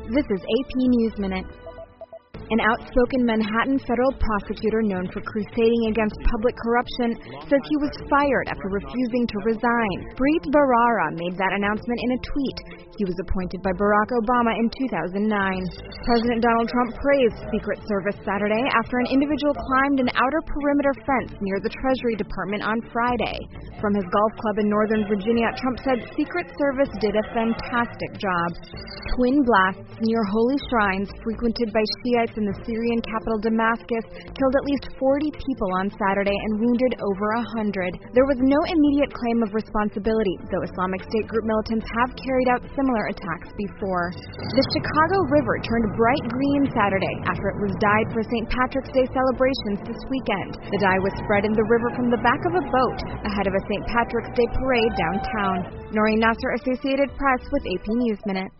This is AP News Minute. An outspoken Manhattan federal prosecutor known for crusading against public corruption says he was fired after refusing to resign. Preet Bharara made that announcement in a tweet. He was appointed by Barack Obama in 2009. President Donald Trump praised Secret Service Saturday after an individual climbed an outer perimeter fence near the Treasury Department on Friday. From his golf club in Northern Virginia, Trump said Secret Service did a fantastic job. Twin blasts near holy shrines frequented by Shiites in the Syrian capital Damascus killed at least 40 people on Saturday and wounded over 100. There was no immediate claim of responsibility, though Islamic State group militants have carried out similar attacks before. The Chicago River turned bright green Saturday after it was dyed for St. Patrick's Day celebrations this weekend. The dye was spread in the river from the back of a boat ahead of a St. Patrick's Day parade downtown. Noreen Nasser, Associated Press with AP News Minute.